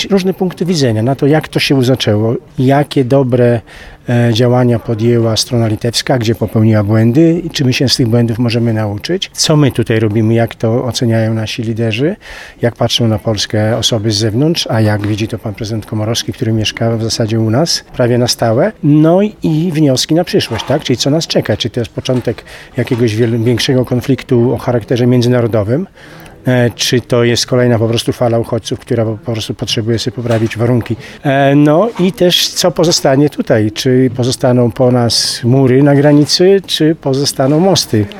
Różne punkty widzenia na to, jak to się zaczęło, jakie dobre działania podjęła strona litewska, gdzie popełniła błędy i czy my się z tych błędów możemy nauczyć, co my tutaj robimy, jak to oceniają nasi liderzy, jak patrzą na Polskę osoby z zewnątrz, a jak widzi to pan prezydent Komorowski, który mieszka w zasadzie u nas, prawie na stałe. No i wnioski na przyszłość, tak? Czyli co nas czeka, czy to jest początek jakiegoś większego konfliktu o charakterze międzynarodowym, czy to jest kolejna po prostu fala uchodźców, która po prostu potrzebuje sobie poprawić warunki. No i też co pozostanie tutaj, czy pozostaną po nas mury na granicy, czy pozostaną mosty.